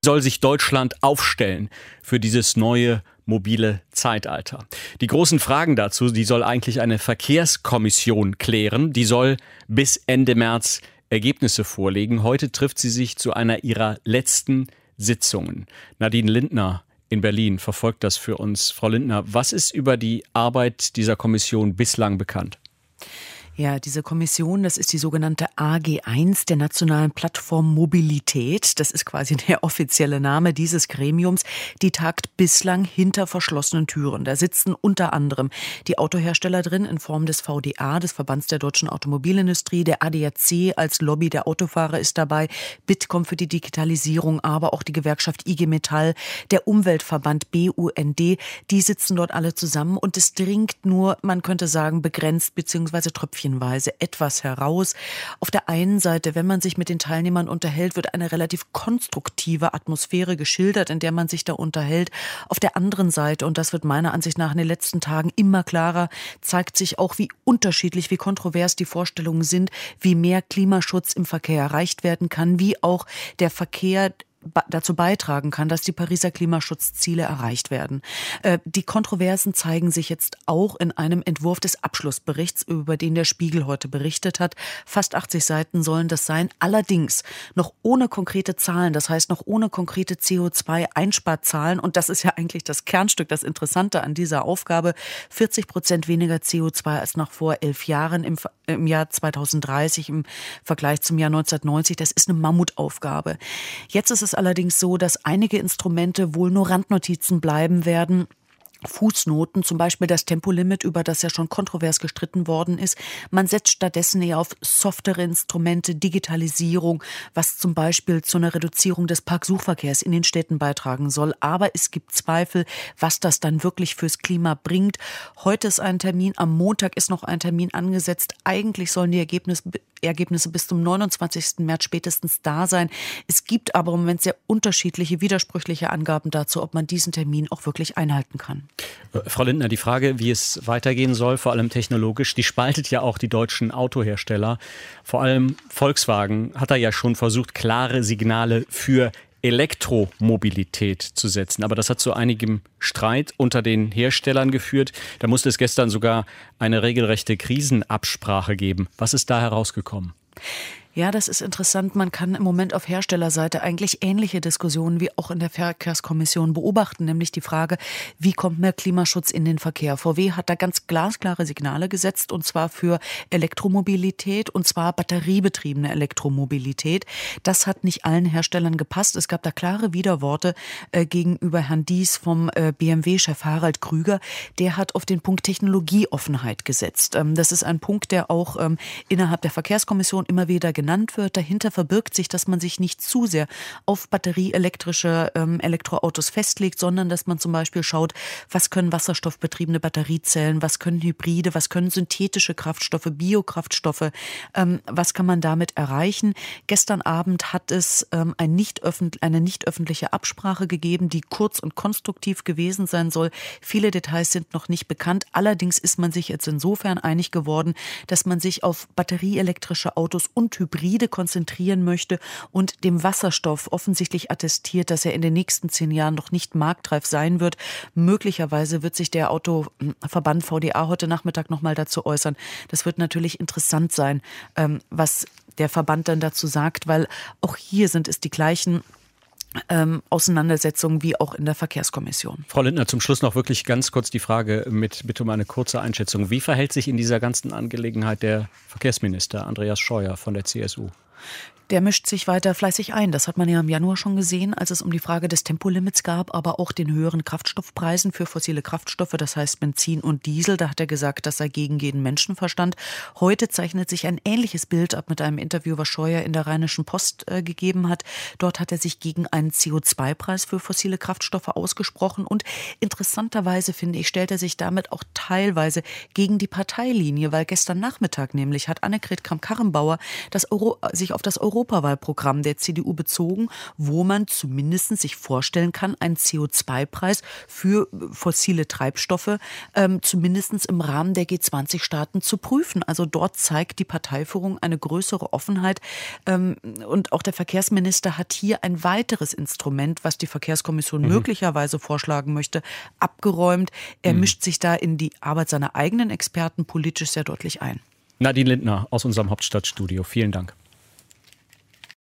soll sich Deutschland aufstellen für dieses neue mobile Zeitalter? Die großen Fragen dazu, die soll eigentlich eine Verkehrskommission klären. Die soll bis Ende März Ergebnisse vorlegen. Heute trifft sie sich zu einer ihrer letzten Sitzungen. Nadine Lindner in Berlin verfolgt das für uns. Frau Lindner, was ist über die Arbeit dieser Kommission bislang bekannt? Ja, diese Kommission, das ist die sogenannte AG1 der Nationalen Plattform Mobilität. Das ist quasi der offizielle Name dieses Gremiums. Die tagt bislang hinter verschlossenen Türen. Da sitzen unter anderem die Autohersteller drin in Form des VDA, des Verbands der deutschen Automobilindustrie. Der ADAC als Lobby der Autofahrer ist dabei. Bitkom für die Digitalisierung, aber auch die Gewerkschaft IG Metall, der Umweltverband BUND. Die sitzen dort alle zusammen und es dringt nur, man könnte sagen, begrenzt bzw. tröpfchenweise etwas heraus. Auf der einen Seite, wenn man sich mit den Teilnehmern unterhält, wird eine relativ konstruktive Atmosphäre geschildert, in der man sich da unterhält. Auf der anderen Seite, und das wird meiner Ansicht nach in den letzten Tagen immer klarer, zeigt sich auch, wie unterschiedlich, wie kontrovers die Vorstellungen sind, wie mehr Klimaschutz im Verkehr erreicht werden kann, wie auch der Verkehr dazu beitragen kann, dass die Pariser Klimaschutzziele erreicht werden. Die Kontroversen zeigen sich jetzt auch in einem Entwurf des Abschlussberichts, über den der Spiegel heute berichtet hat. Fast 80 Seiten sollen das sein, allerdings noch ohne konkrete Zahlen, das heißt noch ohne konkrete CO2-Einsparzahlen. Und das ist ja eigentlich das Kernstück, das Interessante an dieser Aufgabe. 40% weniger CO2 als noch vor 11 Jahren im Jahr 2030 im Vergleich zum Jahr 1990. Das ist eine Mammutaufgabe. Jetzt ist es allerdings so, dass einige Instrumente wohl nur Randnotizen bleiben werden. Fußnoten, zum Beispiel das Tempolimit, über das ja schon kontrovers gestritten worden ist. Man setzt stattdessen eher auf softere Instrumente, Digitalisierung, was zum Beispiel zu einer Reduzierung des Parksuchverkehrs in den Städten beitragen soll. Aber es gibt Zweifel, was das dann wirklich fürs Klima bringt. Heute ist ein Termin, am Montag ist noch ein Termin angesetzt. Eigentlich sollen die Ergebnisse bis zum 29. März spätestens da sein. Es gibt aber im Moment sehr unterschiedliche, widersprüchliche Angaben dazu, ob man diesen Termin auch wirklich einhalten kann. Frau Lindner, die Frage, wie es weitergehen soll, vor allem technologisch, die spaltet ja auch die deutschen Autohersteller. Vor allem Volkswagen hat da ja schon versucht, klare Signale für Elektromobilität zu setzen. Aber das hat zu einigem Streit unter den Herstellern geführt. Da musste es gestern sogar eine regelrechte Krisenabsprache geben. Was ist da herausgekommen? Ja, das ist interessant. Man kann im Moment auf Herstellerseite eigentlich ähnliche Diskussionen wie auch in der Verkehrskommission beobachten, nämlich die Frage, wie kommt mehr Klimaschutz in den Verkehr? VW hat da ganz glasklare Signale gesetzt, und zwar für Elektromobilität, und zwar batteriebetriebene Elektromobilität. Das hat nicht allen Herstellern gepasst. Es gab da klare Widerworte gegenüber Herrn Diess vom BMW-Chef Harald Krüger. Der hat auf den Punkt Technologieoffenheit gesetzt. Das ist ein Punkt, der auch innerhalb der Verkehrskommission immer wieder genannt wird. Dahinter verbirgt sich, dass man sich nicht zu sehr auf batterieelektrische Elektroautos festlegt, sondern dass man zum Beispiel schaut, was können wasserstoffbetriebene Batteriezellen, was können Hybride, was können synthetische Kraftstoffe, Biokraftstoffe, was kann man damit erreichen. Gestern Abend hat es eine nicht öffentliche Absprache gegeben, die kurz und konstruktiv gewesen sein soll. Viele Details sind noch nicht bekannt. Allerdings ist man sich jetzt insofern einig geworden, dass man sich auf batterieelektrische Autos und Hybride konzentrieren möchte und dem Wasserstoff offensichtlich attestiert, dass er in den nächsten 10 Jahren noch nicht marktreif sein wird. Möglicherweise wird sich der Autoverband VDA heute Nachmittag noch mal dazu äußern. Das wird natürlich interessant sein, was der Verband dann dazu sagt, weil auch hier sind es die gleichen Auseinandersetzungen wie auch in der Verkehrskommission. Frau Lindner, zum Schluss noch wirklich ganz kurz die Frage bitte um eine kurze Einschätzung. Wie verhält sich in dieser ganzen Angelegenheit der Verkehrsminister Andreas Scheuer von der CSU? Der mischt sich weiter fleißig ein. Das hat man ja im Januar schon gesehen, als es um die Frage des Tempolimits gab, aber auch den höheren Kraftstoffpreisen für fossile Kraftstoffe, das heißt Benzin und Diesel. Da hat er gesagt, das sei gegen jeden Menschenverstand. Heute zeichnet sich ein ähnliches Bild ab mit einem Interview, was Scheuer in der Rheinischen Post gegeben hat. Dort hat er sich gegen einen CO2-Preis für fossile Kraftstoffe ausgesprochen und interessanterweise, finde ich, stellt er sich damit auch teilweise gegen die Parteilinie, weil gestern Nachmittag nämlich hat Annegret Kramp-Karrenbauer sich auf das Europawahlprogramm der CDU bezogen, wo man zumindest sich vorstellen kann, einen CO2-Preis für fossile Treibstoffe zumindest im Rahmen der G20-Staaten zu prüfen. Also dort zeigt die Parteiführung eine größere Offenheit. Und auch der Verkehrsminister hat hier ein weiteres Instrument, was die Verkehrskommission möglicherweise vorschlagen möchte, abgeräumt. Er mischt sich da in die Arbeit seiner eigenen Experten politisch sehr deutlich ein. Nadine Lindner aus unserem Hauptstadtstudio. Vielen Dank.